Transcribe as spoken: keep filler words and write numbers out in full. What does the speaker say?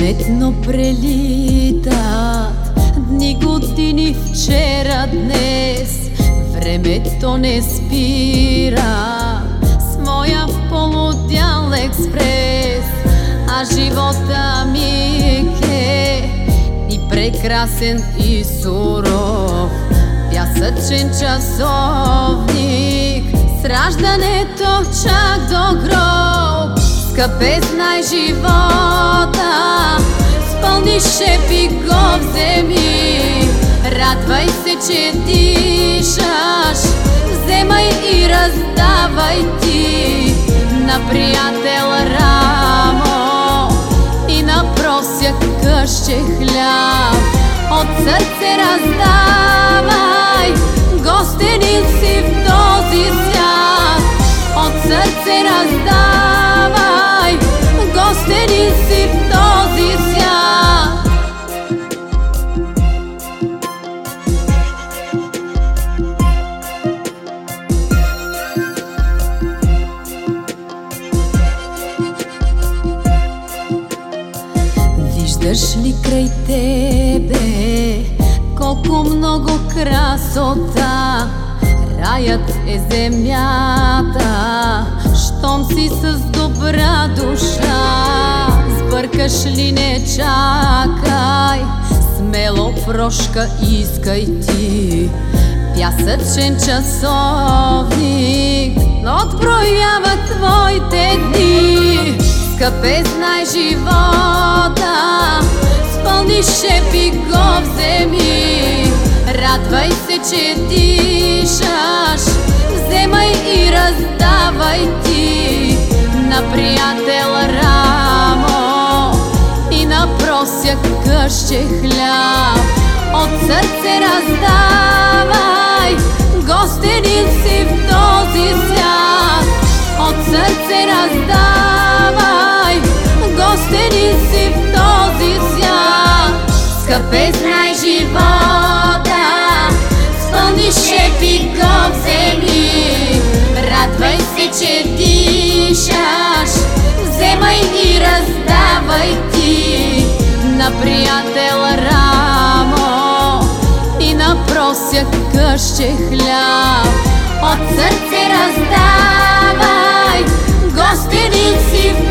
Незаметно прелитат дни, години, вчера, днес. Времето не спира с моя полудял експрес, а живота ми е и прекрасен, и суров пясъчен часовник с раждането чак до гроб. Скъпе, знай живота, спълни шепи го вземи. Радвай се, че дишаш, вземай и раздавай ти на приятел рамо и на просяк къще хляб. От сърце раздавай, гостенин си в този свят. От сърце раздавай, гостенин си в този свят. Виждаш ли край тебе колко много красота? Раят е земята, щом си с добра душа. Сбъркаш ли, не чакай, смело прошка искай ти. Пясъчен часовник отброява твоите дни. Скъпе, знай живота, спълни шепи го вземи. Радвай се, че дишаш, вземай и раздавай ти на приятел рамо и на просяк къще хляб. От сърце раздавай, гостенин си в този свят. От сърце раздавай, гостенин си в този свят. Скъпе, знай живота, спълни шепи го вземи. Радвай се, че дишаш, вземай и раздавай ти на приятел рамо и на просяк къще хляб. От сърце раздавай, гостенин си в